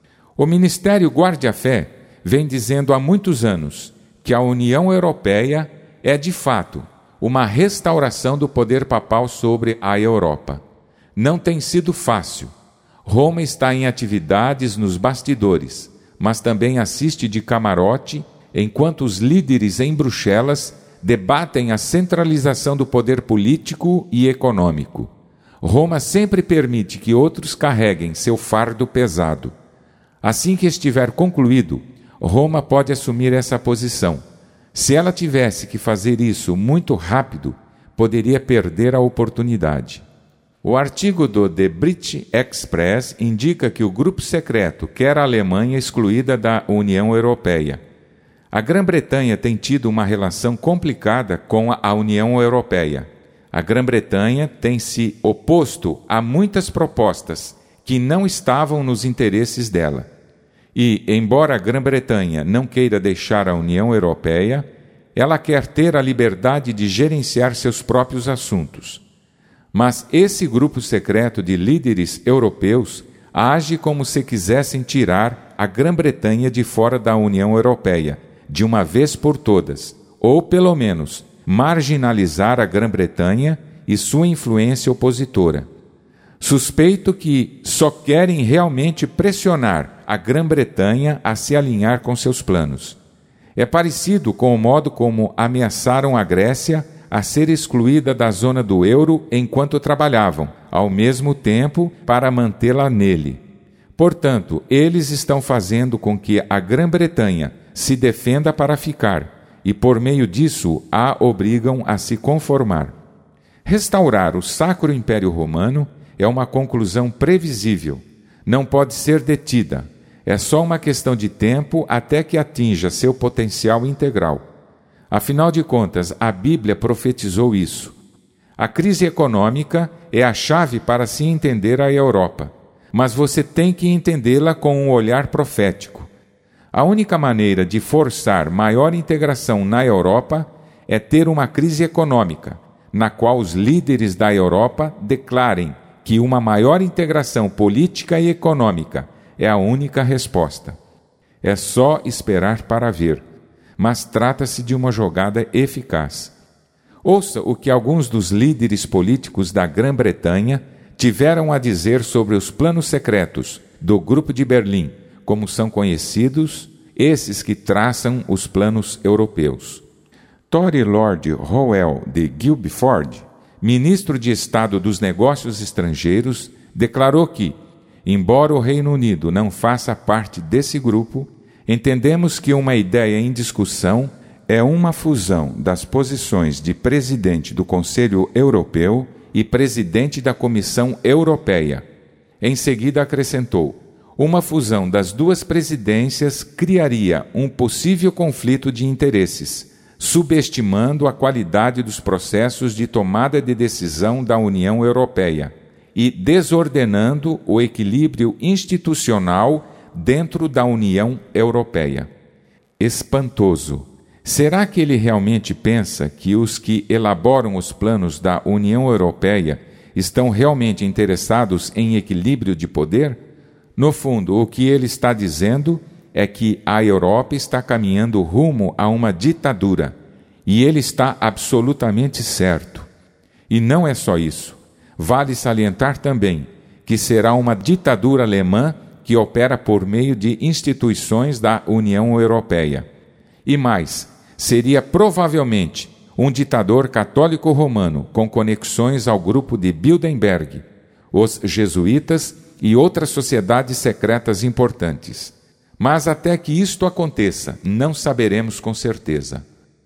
O Ministério Guarda-Fé vem dizendo há muitos anos que a União Europeia é, de fato, uma restauração do poder papal sobre a Europa. Não tem sido fácil. Roma está em atividades nos bastidores, mas também assiste de camarote enquanto os líderes em Bruxelas debatem a centralização do poder político e econômico. Roma sempre permite que outros carreguem seu fardo pesado. Assim que estiver concluído, Roma pode assumir essa posição. Se ela tivesse que fazer isso muito rápido, poderia perder a oportunidade. O artigo do The British Express indica que o grupo secreto quer a Alemanha excluída da União Europeia. A Grã-Bretanha tem tido uma relação complicada com a União Europeia. A Grã-Bretanha tem se oposto a muitas propostas que não estavam nos interesses dela. E, embora a Grã-Bretanha não queira deixar a União Europeia, ela quer ter a liberdade de gerenciar seus próprios assuntos. Mas esse grupo secreto de líderes europeus age como se quisessem tirar a Grã-Bretanha de fora da União Europeia, de uma vez por todas, ou, pelo menos, marginalizar a Grã-Bretanha e sua influência opositora. Suspeito que só querem realmente pressionar a Grã-Bretanha a se alinhar com seus planos. É parecido com o modo como ameaçaram a Grécia a ser excluída da zona do euro enquanto trabalhavam, ao mesmo tempo, para mantê-la nele. Portanto, eles estão fazendo com que a Grã-Bretanha se defenda para ficar, e por meio disso a obrigam a se conformar. Restaurar o Sacro Império Romano é uma conclusão previsível. Não pode ser detida. É só uma questão de tempo até que atinja seu potencial integral. Afinal de contas, a Bíblia profetizou isso. A crise econômica é a chave para se entender a Europa, mas você tem que entendê-la com um olhar profético. A única maneira de forçar maior integração na Europa é ter uma crise econômica, na qual os líderes da Europa declarem que uma maior integração política e econômica é a única resposta. É só esperar para ver, mas trata-se de uma jogada eficaz. Ouça o que alguns dos líderes políticos da Grã-Bretanha tiveram a dizer sobre os planos secretos do Grupo de Berlim, como são conhecidos esses que traçam os planos europeus. Tory Lord Howell de Guildford, ministro de Estado dos Negócios Estrangeiros, declarou que, embora o Reino Unido não faça parte desse grupo, entendemos que uma ideia em discussão é uma fusão das posições de presidente do Conselho Europeu e presidente da Comissão Europeia. Em seguida acrescentou: uma fusão das duas presidências criaria um possível conflito de interesses, subestimando a qualidade dos processos de tomada de decisão da União Europeia e desordenando o equilíbrio institucional dentro da União Europeia. Espantoso! Será que ele realmente pensa que os que elaboram os planos da União Europeia estão realmente interessados em equilíbrio de poder? No fundo, o que ele está dizendo é que a Europa está caminhando rumo a uma ditadura, e ele está absolutamente certo. E não é só isso. Vale salientar também que será uma ditadura alemã que opera por meio de instituições da União Europeia. E mais, seria provavelmente um ditador católico romano com conexões ao grupo de Bilderberg, os jesuítas e outras sociedades secretas importantes. Mas até que isto aconteça, não saberemos com certeza.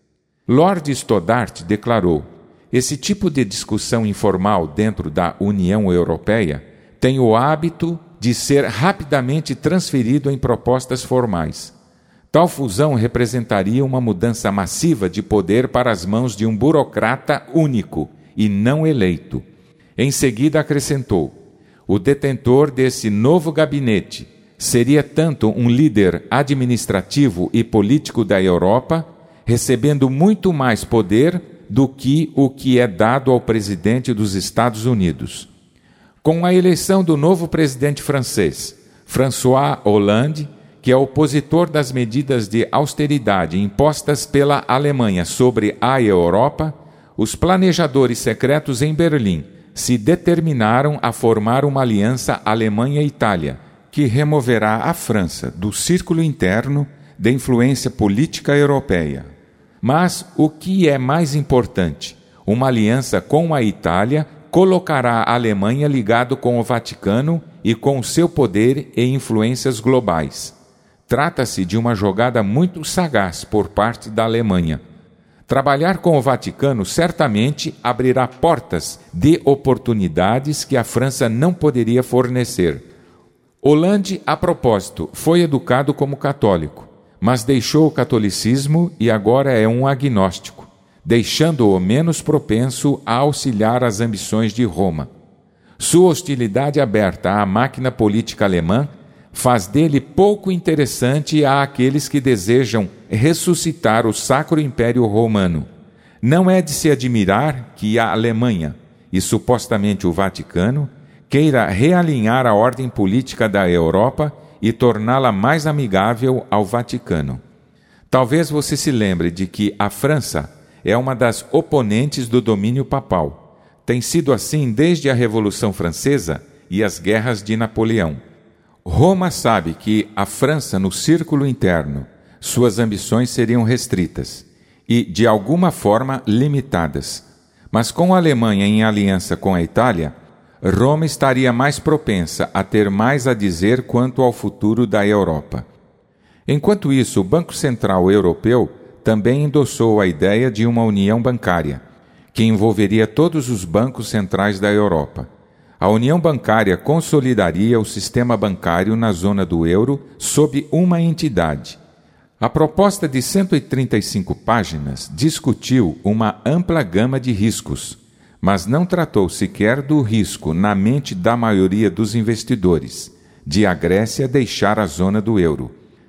Lord Stoddart declarou: esse tipo de discussão informal dentro da União Europeia tem o hábito de ser rapidamente transferido em propostas formais. Tal fusão representaria uma mudança massiva de poder para as mãos de um burocrata único e não eleito. Em seguida acrescentou: o detentor desse novo gabinete seria tanto um líder administrativo e político da Europa, recebendo muito mais poder do que o que é dado ao presidente dos Estados Unidos. Com a eleição do novo presidente francês, François Hollande, que é opositor das medidas de austeridade impostas pela Alemanha sobre a Europa, os planejadores secretos em Berlim se determinaram a formar uma aliança Alemanha-Itália, que removerá a França do círculo interno de influência política europeia. Mas o que é mais importante, uma aliança com a Itália colocará a Alemanha ligado com o Vaticano e com o seu poder e influências globais. Trata-se de uma jogada muito sagaz por parte da Alemanha. Trabalhar com o Vaticano certamente abrirá portas de oportunidades que a França não poderia fornecer. Hollande, a propósito, foi educado como católico, mas deixou o catolicismo e agora é um agnóstico, deixando-o menos propenso a auxiliar as ambições de Roma. Sua hostilidade aberta à máquina política alemã faz dele pouco interessante àqueles que desejam ressuscitar o Sacro Império Romano. Não é de se admirar que a Alemanha, e supostamente o Vaticano, queira realinhar a ordem política da Europa e torná-la mais amigável ao Vaticano. Talvez você se lembre de que a França é uma das oponentes do domínio papal. Tem sido assim desde a Revolução Francesa e as guerras de Napoleão. Roma sabe que a França, no círculo interno, suas ambições seriam restritas e, de alguma forma, limitadas. Mas com a Alemanha em aliança com a Itália, Roma estaria mais propensa a ter mais a dizer quanto ao futuro da Europa. Enquanto isso, o Banco Central Europeu também endossou a ideia de uma união bancária, que envolveria todos os bancos centrais da Europa. A união bancária consolidaria o sistema bancário na zona do euro sob uma entidade. A proposta de cento e trinta e cinco páginas discutiu uma ampla gama de riscos, mas não tratou sequer do risco na mente da maioria dos investidores, de a Grécia deixar a zona do euro.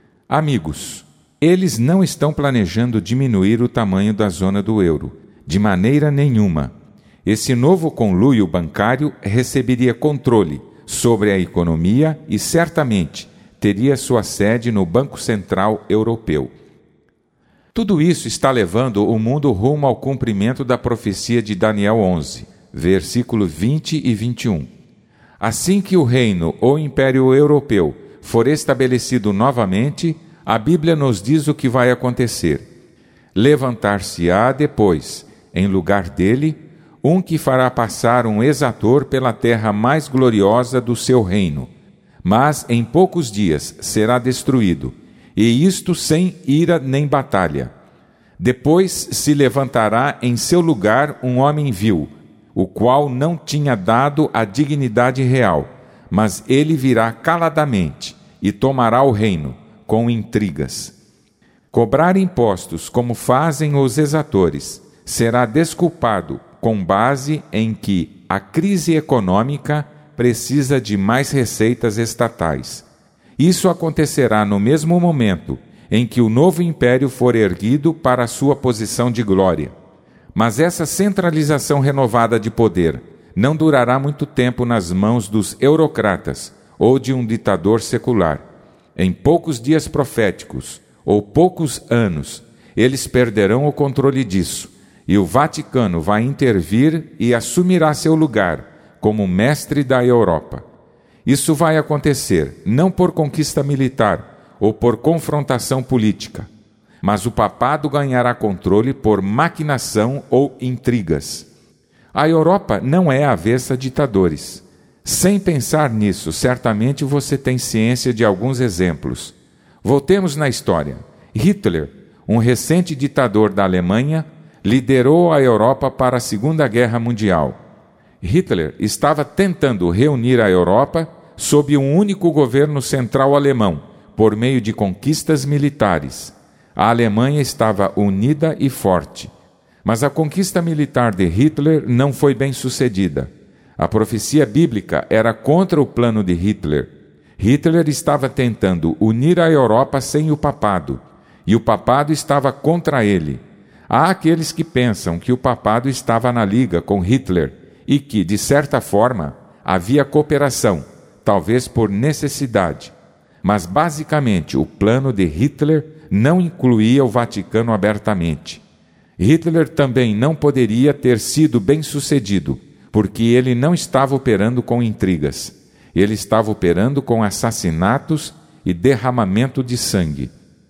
Amigos, eles não estão planejando diminuir o tamanho da zona do euro, de maneira nenhuma. Esse novo conluio bancário receberia controle sobre a economia e, certamente, teria sua sede no Banco Central Europeu. Tudo isso está levando o mundo rumo ao cumprimento da profecia de Daniel onze, versículos vinte e vinte e um. Assim que o reino ou império europeu for estabelecido novamente, a Bíblia nos diz o que vai acontecer. Levantar-se-á depois, em lugar dele, um que fará passar um exator pela terra mais gloriosa do seu reino, mas em poucos dias será destruído, e isto sem ira nem batalha. Depois se levantará em seu lugar um homem vil, o qual não tinha dado a dignidade real, mas ele virá caladamente e tomará o reino, com intrigas. Cobrar impostos, como fazem os exatores, será desculpado com base em que a crise econômica precisa de mais receitas estatais. Isso acontecerá no mesmo momento em que o novo império for erguido para a sua posição de glória. Mas essa centralização renovada de poder não durará muito tempo nas mãos dos eurocratas ou de um ditador secular. Em poucos dias proféticos, ou poucos anos, eles perderão o controle disso, e o Vaticano vai intervir e assumirá seu lugar, como mestre da Europa. Isso vai acontecer não por conquista militar ou por confrontação política, mas o papado ganhará controle por maquinação ou intrigas. A Europa não é avessa a ditadores. Sem pensar nisso, certamente você tem ciência de alguns exemplos. Voltemos na história. Hitler, um recente ditador da Alemanha, liderou a Europa para a Segunda Guerra Mundial. Hitler estava tentando reunir a Europa sob um único governo central alemão, por meio de conquistas militares. A Alemanha estava unida e forte. Mas a conquista militar de Hitler não foi bem sucedida. A profecia bíblica era contra o plano de Hitler. Hitler estava tentando unir a Europa sem o papado, e o papado estava contra ele. Há aqueles que pensam que o papado estava na liga com Hitler e que, de certa forma, havia cooperação, talvez por necessidade. Mas, basicamente, o plano de Hitler não incluía o Vaticano abertamente. Hitler também não poderia ter sido bem-sucedido, porque ele não estava operando com intrigas. Ele estava operando com assassinatos e derramamento de sangue.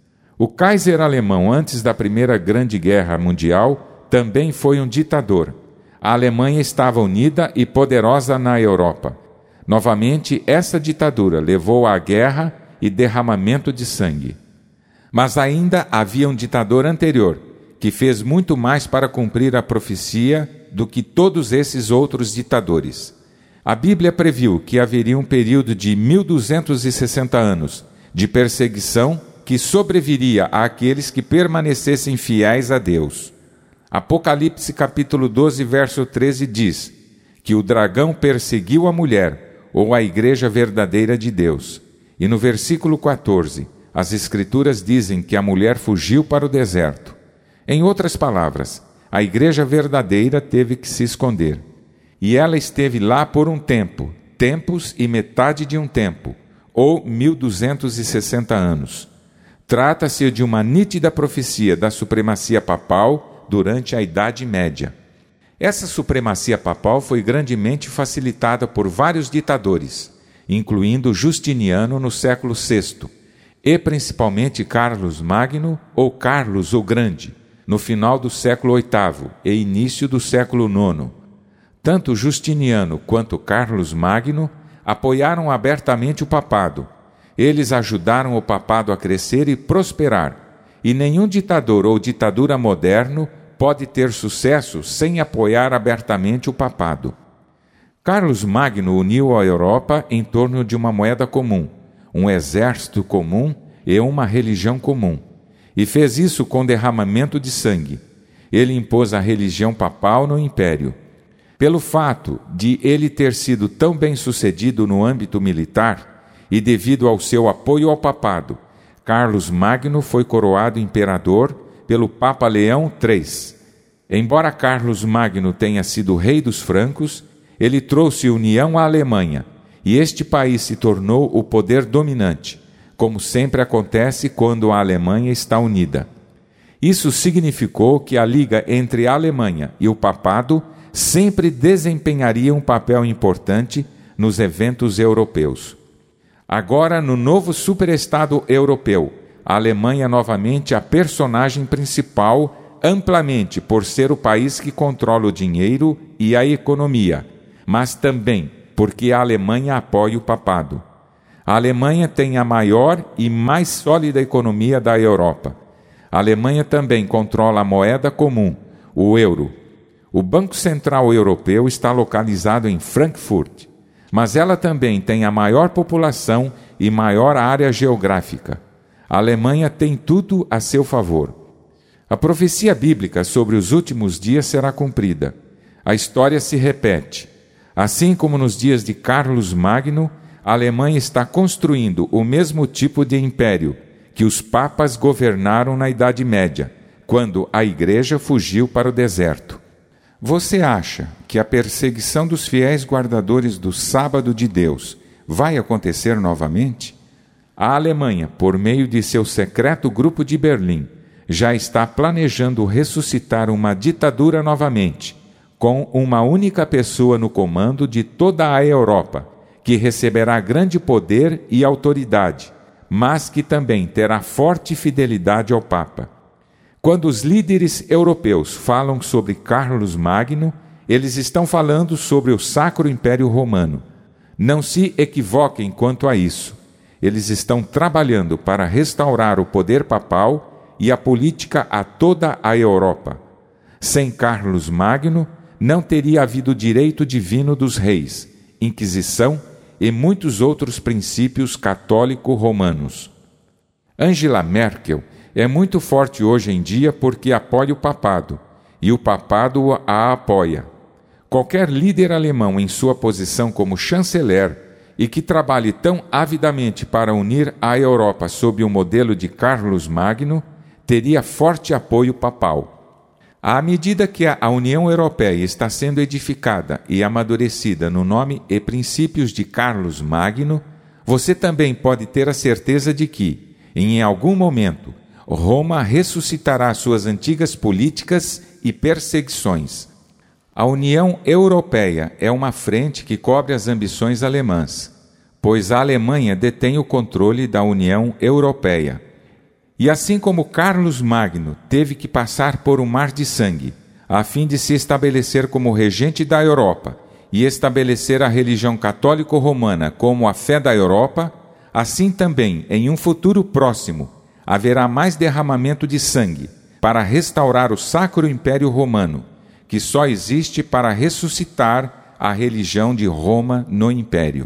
O Kaiser alemão, antes da Primeira Grande Guerra Mundial, também foi um ditador. A Alemanha estava unida e poderosa na Europa. Novamente, essa ditadura levou à guerra e derramamento de sangue. Mas ainda havia um ditador anterior, que fez muito mais para cumprir a profecia do que todos esses outros ditadores. A Bíblia previu que haveria um período de mil duzentos e sessenta anos de perseguição que sobreviria àqueles que permanecessem fiéis a Deus. Apocalipse capítulo doze, verso treze diz que o dragão perseguiu a mulher, ou a igreja verdadeira de Deus. E no versículo quatorze, as Escrituras dizem que a mulher fugiu para o deserto. Em outras palavras, a igreja verdadeira teve que se esconder. E ela esteve lá por um tempo, tempos e metade de um tempo, ou mil duzentos e sessenta anos. Trata-se de uma nítida profecia da supremacia papal durante a Idade Média. Essa supremacia papal foi grandemente facilitada por vários ditadores, incluindo Justiniano no século sexto, e principalmente Carlos Magno ou Carlos o Grande, no final do século oitavo e início do século nono. Tanto Justiniano quanto Carlos Magno apoiaram abertamente o papado. Eles ajudaram o papado a crescer e prosperar, e nenhum ditador ou ditadura moderno pode ter sucesso sem apoiar abertamente o papado. Carlos Magno uniu a Europa em torno de uma moeda comum, um exército comum e uma religião comum, e fez isso com derramamento de sangue. Ele impôs a religião papal no império. Pelo fato de ele ter sido tão bem-sucedido no âmbito militar e devido ao seu apoio ao papado, Carlos Magno foi coroado imperador pelo Papa Leão terceiro. Embora Carlos Magno tenha sido rei dos francos, ele trouxe união à Alemanha, e este país se tornou o poder dominante, como sempre acontece quando a Alemanha está unida. Isso significou que a liga entre a Alemanha e o papado sempre desempenharia um papel importante nos eventos europeus. Agora, no novo superestado europeu, a Alemanha novamente é a personagem principal, amplamente por ser o país que controla o dinheiro e a economia, mas também porque a Alemanha apoia o papado. A Alemanha tem a maior e mais sólida economia da Europa. A Alemanha também controla a moeda comum, o euro. O Banco Central Europeu está localizado em Frankfurt, mas ela também tem a maior população e maior área geográfica. A Alemanha tem tudo a seu favor. A profecia bíblica sobre os últimos dias será cumprida. A história se repete. Assim como nos dias de Carlos Magno, a Alemanha está construindo o mesmo tipo de império que os papas governaram na Idade Média, quando a igreja fugiu para o deserto. Você acha que a perseguição dos fiéis guardadores do sábado de Deus vai acontecer novamente? A Alemanha, por meio de seu secreto grupo de Berlim, já está planejando ressuscitar uma ditadura novamente, com uma única pessoa no comando de toda a Europa, que receberá grande poder e autoridade, mas que também terá forte fidelidade ao Papa. Quando os líderes europeus falam sobre Carlos Magno, eles estão falando sobre o Sacro Império Romano. Não se equivoquem quanto a isso. Eles estão trabalhando para restaurar o poder papal e a política a toda a Europa. Sem Carlos Magno, não teria havido direito divino dos reis, Inquisição e muitos outros princípios católico-romanos. Angela Merkel é muito forte hoje em dia porque apoia o papado, e o papado a apoia. Qualquer líder alemão em sua posição como chanceler e que trabalhe tão avidamente para unir a Europa sob o modelo de Carlos Magno, teria forte apoio papal. À medida que a União Europeia está sendo edificada e amadurecida no nome e princípios de Carlos Magno, você também pode ter a certeza de que, em algum momento, Roma ressuscitará suas antigas políticas e perseguições. A União Europeia é uma frente que cobre as ambições alemãs, pois a Alemanha detém o controle da União Europeia. E assim como Carlos Magno teve que passar por um mar de sangue, a fim de se estabelecer como regente da Europa e estabelecer a religião católico-romana como a fé da Europa, assim também, em um futuro próximo, haverá mais derramamento de sangue para restaurar o Sacro Império Romano, que só existe para ressuscitar a religião de Roma no Império.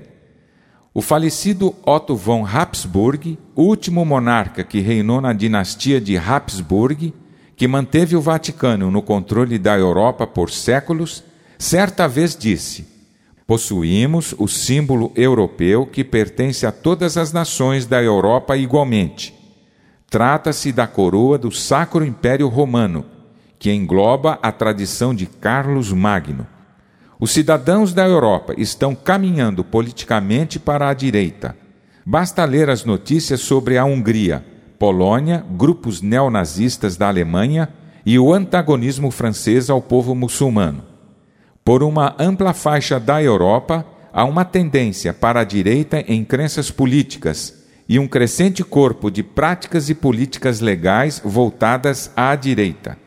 O falecido Otto von Habsburg, o último monarca que reinou na dinastia de Habsburg, que manteve o Vaticano no controle da Europa por séculos, certa vez disse: possuímos o símbolo europeu que pertence a todas as nações da Europa igualmente. Trata-se da coroa do Sacro Império Romano, que engloba a tradição de Carlos Magno. Os cidadãos da Europa estão caminhando politicamente para a direita. Basta ler as notícias sobre a Hungria, Polônia, grupos neonazistas da Alemanha e o antagonismo francês ao povo muçulmano. Por uma ampla faixa da Europa, há uma tendência para a direita em crenças políticas e um crescente corpo de práticas e políticas legais voltadas à direita.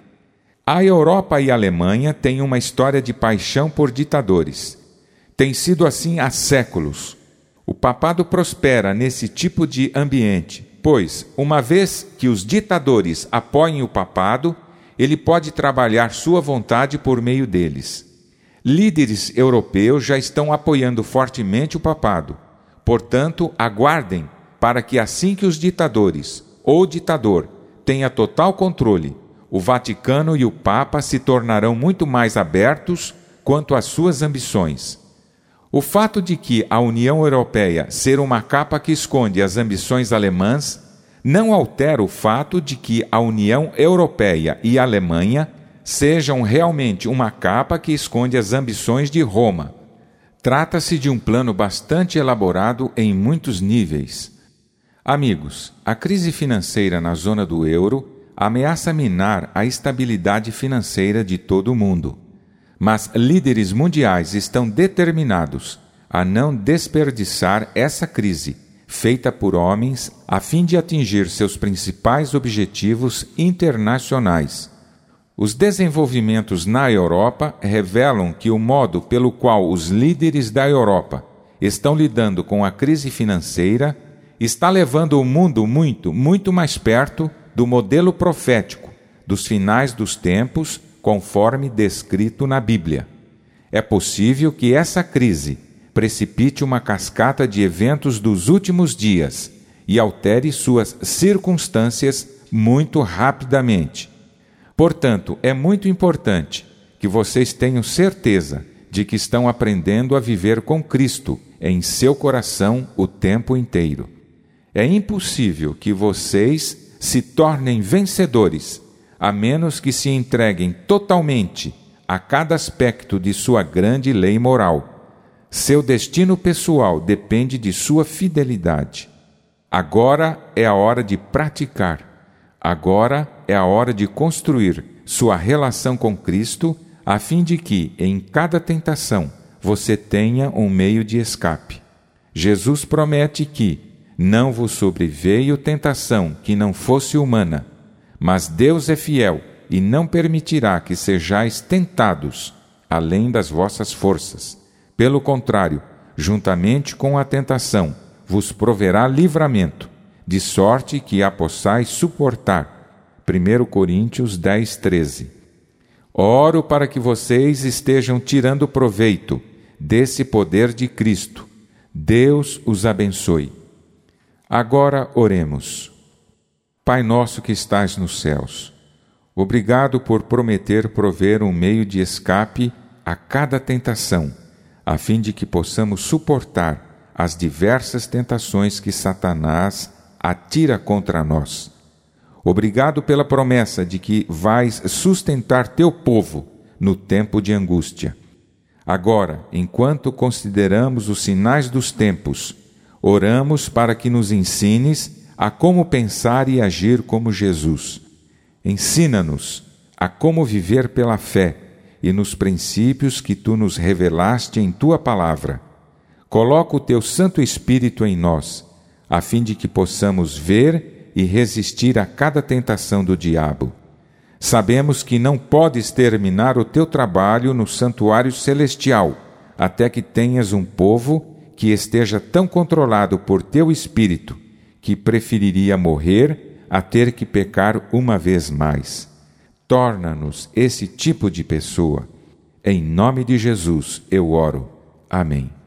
A Europa e a Alemanha têm uma história de paixão por ditadores. Tem sido assim há séculos. O papado prospera nesse tipo de ambiente, pois, uma vez que os ditadores apoiem o papado, ele pode trabalhar sua vontade por meio deles. Líderes europeus já estão apoiando fortemente o papado. Portanto, aguardem para que assim que os ditadores ou ditador tenha total controle, o Vaticano e o Papa se tornarão muito mais abertos quanto às suas ambições. O fato de que a União Europeia ser uma capa que esconde as ambições alemãs não altera o fato de que a União Europeia e a Alemanha sejam realmente uma capa que esconde as ambições de Roma. Trata-se de um plano bastante elaborado em muitos níveis. Amigos, a crise financeira na zona do euro ameaça minar a estabilidade financeira de todo o mundo. Mas líderes mundiais estão determinados a não desperdiçar essa crise, feita por homens, a fim de atingir seus principais objetivos internacionais. Os desenvolvimentos na Europa revelam que o modo pelo qual os líderes da Europa estão lidando com a crise financeira está levando o mundo muito, muito mais perto do modelo profético dos finais dos tempos, conforme descrito na Bíblia. É possível que essa crise precipite uma cascata de eventos dos últimos dias e altere suas circunstâncias muito rapidamente. Portanto, é muito importante que vocês tenham certeza de que estão aprendendo a viver com Cristo em seu coração o tempo inteiro. É impossível que vocês se tornem vencedores, a menos que se entreguem totalmente a cada aspecto de sua grande lei moral. Seu destino pessoal depende de sua fidelidade. Agora é a hora de praticar. Agora é a hora de construir sua relação com Cristo a fim de que, em cada tentação, você tenha um meio de escape. Jesus promete que não vos sobreveio tentação que não fosse humana, mas Deus é fiel e não permitirá que sejais tentados além das vossas forças. Pelo contrário, juntamente com a tentação, vos proverá livramento, de sorte que a possais suportar. primeiro Coríntios dez, treze. Oro para que vocês estejam tirando proveito desse poder de Cristo. Deus os abençoe. Agora oremos. Pai nosso que estais nos céus, obrigado por prometer prover um meio de escape a cada tentação, a fim de que possamos suportar as diversas tentações que Satanás atira contra nós. Obrigado pela promessa de que vais sustentar teu povo no tempo de angústia. Agora, enquanto consideramos os sinais dos tempos, oramos para que nos ensines a como pensar e agir como Jesus. Ensina-nos a como viver pela fé e nos princípios que tu nos revelaste em tua palavra. Coloca o teu Santo Espírito em nós, a fim de que possamos ver e resistir a cada tentação do diabo. Sabemos que não podes terminar o teu trabalho no santuário celestial, até que tenhas um povo que esteja tão controlado por teu Espírito que preferiria morrer a ter que pecar uma vez mais. Torna-nos esse tipo de pessoa. Em nome de Jesus eu oro. Amém.